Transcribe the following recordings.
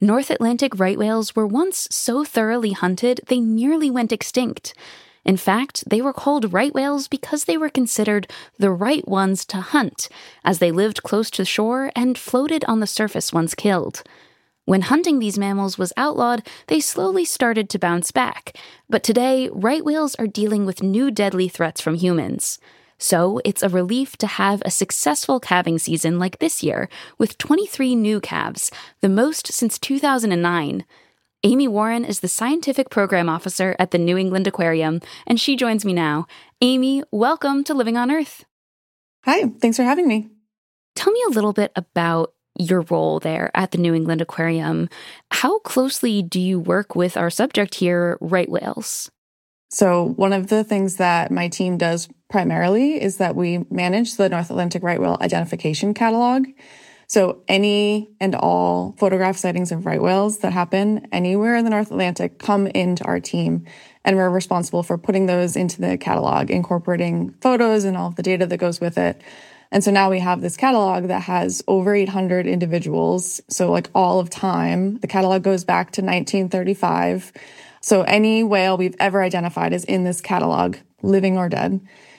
North Atlantic right whales were once so thoroughly hunted they nearly went extinct. In fact, they were called right whales because they were considered the right ones to hunt, as they lived close to shore and floated on the surface once killed. When hunting these mammals was outlawed, they slowly started to bounce back. But today, right whales are dealing with new deadly threats from humans. So it's a relief to have a successful calving season like this year, with 23 new calves, the most since 2009. Amy Warren is the Scientific Program Officer at the New England Aquarium, and she joins me now. Amy, welcome to Living on Earth. Hi, thanks for having me. Tell me a little bit about your role there at the New England Aquarium. How closely do you work with our subject here, right whales? So one of the things that my team does primarily is that we manage the North Atlantic right whale identification catalog. So any and all photograph sightings of right whales that happen anywhere in the North Atlantic come into our team, and we're responsible for putting those into the catalog, incorporating photos and all of the data that goes with it. And so now we have this catalog that has over 800 individuals. So like all of time, the catalog goes back to 1935. So any whale we've ever identified is in this catalog, living or dead.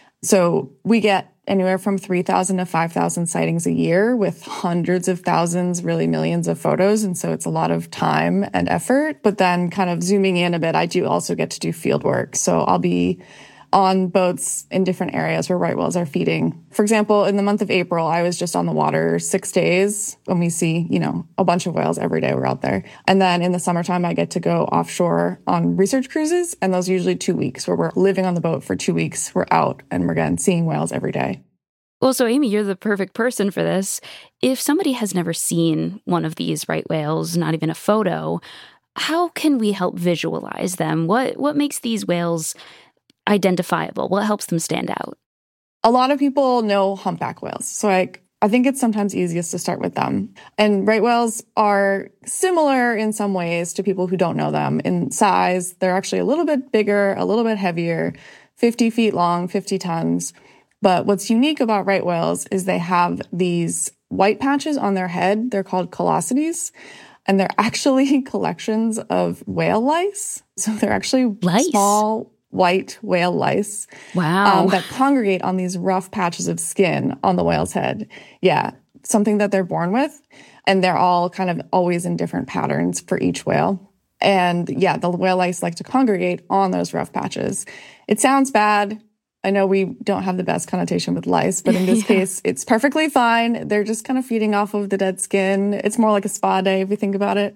So we get anywhere from 3,000 to 5,000 sightings a year with hundreds of thousands, really millions of photos. And so it's a lot of time and effort. But then kind of zooming in a bit, I do also get to do field work. So I'll be on boats in different areas where right whales are feeding. For example, in the month of April, I was just on the water 6 days when we see, a bunch of whales every day we're out there. And then in the summertime, I get to go offshore on research cruises. And those are usually 2 weeks where we're living on the boat for 2 weeks. We're out and we're again seeing whales every day. Well, so Amy, you're the perfect person for this. If somebody has never seen one of these right whales, not even a photo, how can we help visualize them? What makes these whales identifiable? What helps them stand out? A lot of people know humpback whales. So I think it's sometimes easiest to start with them. And right whales are similar in some ways to people who don't know them. In size, they're actually a little bit bigger, a little bit heavier, 50 feet long, 50 tons. But what's unique about right whales is they have these white patches on their head. They're called callosities. And they're actually collections of whale lice. So they're actually small white whale lice. Wow. That congregate on these rough patches of skin on the whale's head. Yeah, something that they're born with. And they're all kind of always in different patterns for each whale. And yeah, the whale lice like to congregate on those rough patches. It sounds bad. I know we don't have the best connotation with lice, but in this case, it's perfectly fine. They're just kind of feeding off of the dead skin. It's more like a spa day if you think about it.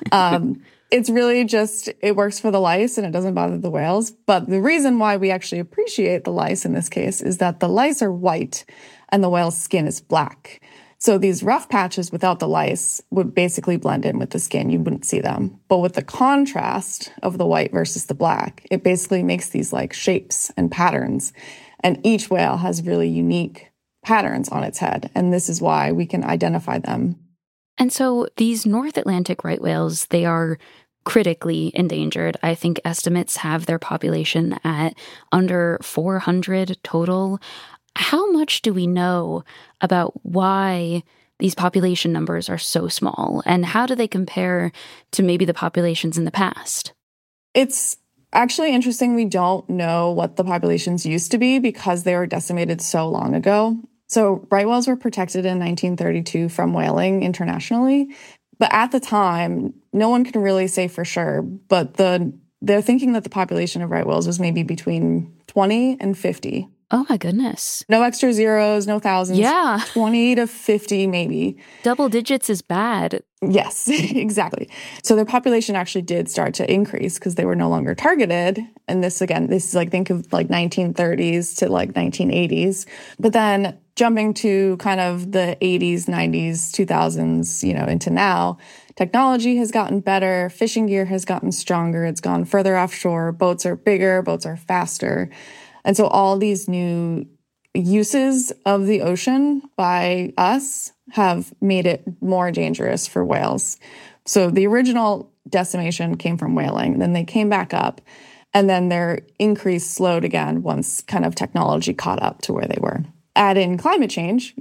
It's really just, it works for the lice and it doesn't bother the whales. But the reason why we actually appreciate the lice in this case is that the lice are white and the whale's skin is black. So these rough patches without the lice would basically blend in with the skin. You wouldn't see them. But with the contrast of the white versus the black, it basically makes these like shapes and patterns. And each whale has really unique patterns on its head. And this is why we can identify them. And so these North Atlantic right whales, they are critically endangered. I think estimates have their population at under 400 total. How much do we know about why these population numbers are so small, and how do they compare to maybe the populations in the past? It's actually interesting. We don't know what the populations used to be because they were decimated so long ago. So right whales were protected in 1932 from whaling internationally. But at the time, no one can really say for sure. But they're thinking that the population of right whales was maybe between 20 and 50. Oh, my goodness. No extra zeros, no thousands. Yeah. 20 to 50, maybe. Double digits is bad. Yes, exactly. So their population actually did start to increase because they were no longer targeted. And this is like, think of like 1930s to like 1980s. But then jumping to kind of the 80s, 90s, 2000s, into now, technology has gotten better. Fishing gear has gotten stronger. It's gone further offshore. Boats are bigger. Boats are faster. And so all these new uses of the ocean by us have made it more dangerous for whales. So the original decimation came from whaling, then they came back up, and then their increase slowed again once kind of technology caught up to where they were. add in climate change,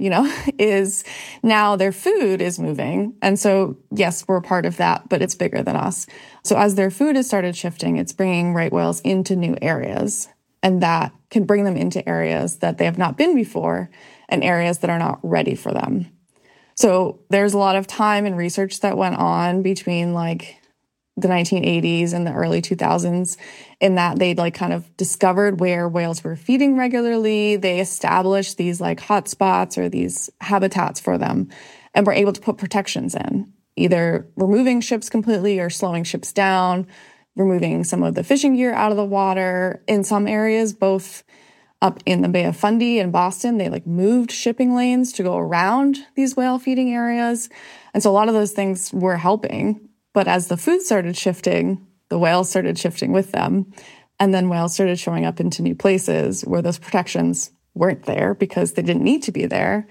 is now their food is moving. And so, yes, we're part of that, but it's bigger than us. So as their food has started shifting, it's bringing right whales into new areas. And that can bring them into areas that they have not been before and areas that are not ready for them. So there's a lot of time and research that went on between the 1980s and the early 2000s in that they kind of discovered where whales were feeding regularly. They established these hotspots or these habitats for them and were able to put protections in, either removing ships completely or slowing ships down, removing some of the fishing gear out of the water. In some areas, both up in the Bay of Fundy in Boston, they moved shipping lanes to go around these whale feeding areas. And so a lot of those things were helping. But as the food started shifting, the whales started shifting with them. And then whales started showing up into new places where those protections weren't there because they didn't need to be there.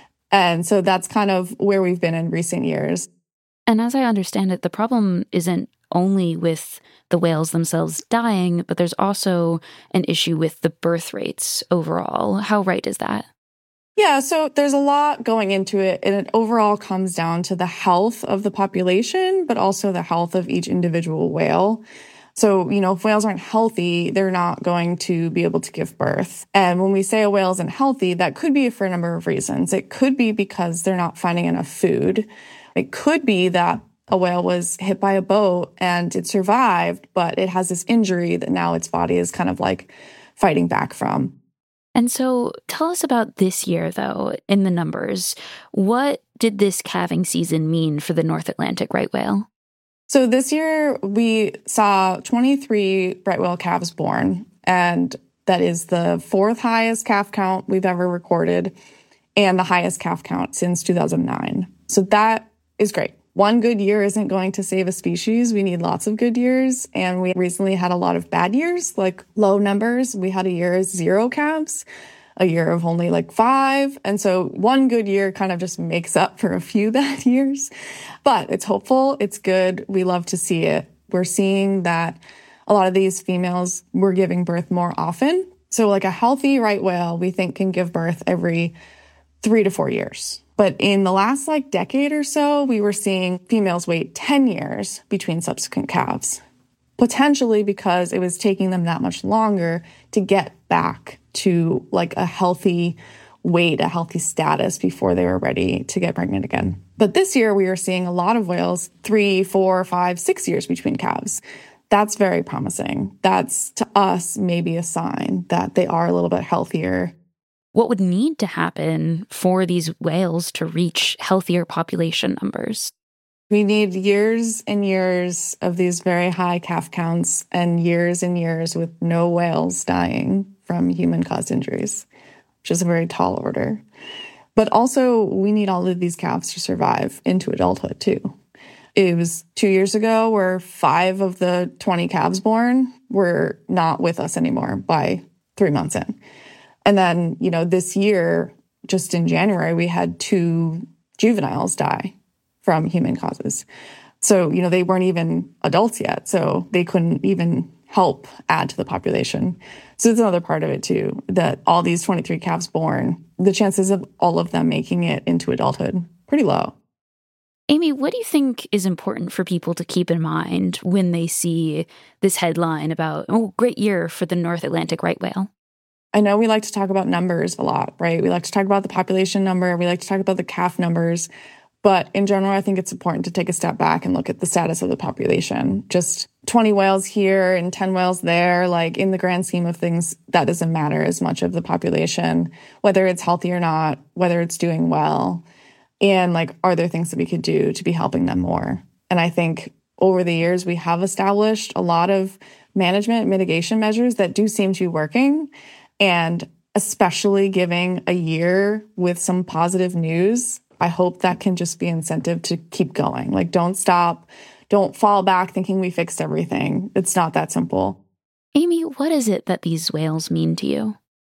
And so that's kind of where we've been in recent years. And as I understand it, the problem isn't only with the whales themselves dying, but there's also an issue with the birth rates overall. How right is that? Yeah, so there's a lot going into it, and it overall comes down to the health of the population, but also the health of each individual whale. So, if whales aren't healthy, they're not going to be able to give birth. And when we say a whale isn't healthy, that could be for a number of reasons. It could be because they're not finding enough food. It could be that a whale was hit by a boat and it survived, but it has this injury that now its body is kind of fighting back from. And so tell us about this year, though, in the numbers. What did this calving season mean for the North Atlantic right whale? So this year we saw 23 right whale calves born, and that is the fourth highest calf count we've ever recorded and the highest calf count since 2009. So that is great. One good year isn't going to save a species. We need lots of good years. And we recently had a lot of bad years, low numbers. We had a year of 0 calves, a year of only 5. And so one good year kind of just makes up for a few bad years. But it's hopeful. It's good. We love to see it. We're seeing that a lot of these females were giving birth more often. So a healthy right whale, we think, can give birth every 3 to 4 years. But in the last decade or so, we were seeing females wait 10 years between subsequent calves, potentially because it was taking them that much longer to get back to a healthy weight, a healthy status before they were ready to get pregnant again. But this year we were seeing a lot of whales 3, 4, 5, 6 years between calves. That's very promising. That's, to us, maybe a sign that they are a little bit healthier. What would need to happen for these whales to reach healthier population numbers? We need years and years of these very high calf counts and years with no whales dying from human-caused injuries, which is a very tall order. But also, we need all of these calves to survive into adulthood, too. It was 2 years ago where 5 of the 20 calves born were not with us anymore by 3 months in. And then, this year, just in January, we had 2 juveniles die from human causes. So, they weren't even adults yet, so they couldn't even help add to the population. So it's another part of it, too, that all these 23 calves born, the chances of all of them making it into adulthood, pretty low. Amy, what do you think is important for people to keep in mind when they see this headline about, great year for the North Atlantic right whale? I know we like to talk about numbers a lot, right? We like to talk about the population number. We like to talk about the calf numbers. But in general, I think it's important to take a step back and look at the status of the population. Just 20 whales here and 10 whales there, in the grand scheme of things, that doesn't matter as much of the population, whether it's healthy or not, whether it's doing well. And are there things that we could do to be helping them more? And I think over the years, we have established a lot of management mitigation measures that do seem to be working. And especially giving a year with some positive news, I hope that can just be incentive to keep going. Don't stop. Don't fall back thinking we fixed everything. It's not that simple. Amy, what is it that these whales mean to you?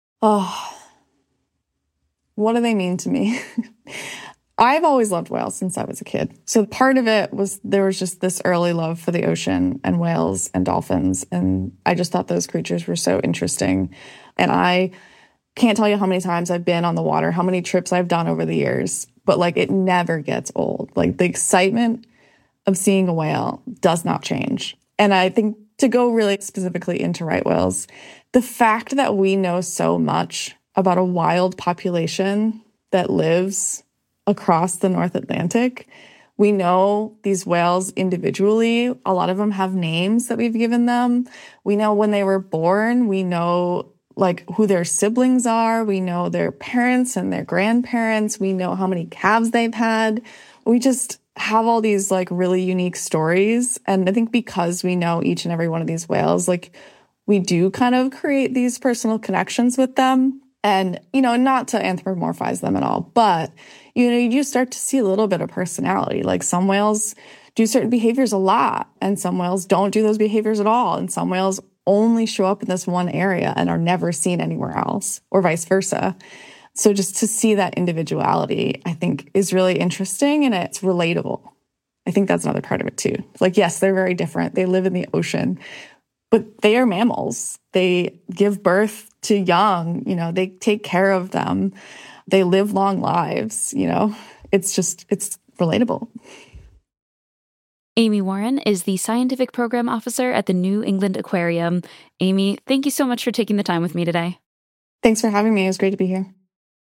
Oh, what do they mean to me? I've always loved whales since I was a kid. So part of it was there was just this early love for the ocean and whales and dolphins. And I just thought those creatures were so interesting. And I can't tell you how many times I've been on the water, how many trips I've done over the years, but like it never gets old. Like the excitement of seeing a whale does not change. And I think to go really specifically into right whales, the fact that we know so much about a wild population that lives across the North Atlantic, we know these whales individually. A lot of them have names that we've given them. We know when they were born. We know like who their siblings are. We know their parents and their grandparents. We know how many calves they've had. We just have all these like really unique stories. And I think because we know each and every one of these whales, like we do kind of create these personal connections with them. And, not to anthropomorphize them at all, but, you do start to see a little bit of personality. Like some whales do certain behaviors a lot, and some whales don't do those behaviors at all. And some whales only show up in this one area and are never seen anywhere else, or vice versa. So just to see that individuality, I think, is really interesting, and it's relatable. I think that's another part of it too. Like, yes, they're very different. They live in the ocean, but they are mammals. They give birth to young, they take care of them. They live long lives, it's relatable. Amy Warren is the Scientific Program Officer at the New England Aquarium. Amy, thank you so much for taking the time with me today. Thanks for having me. It was great to be here.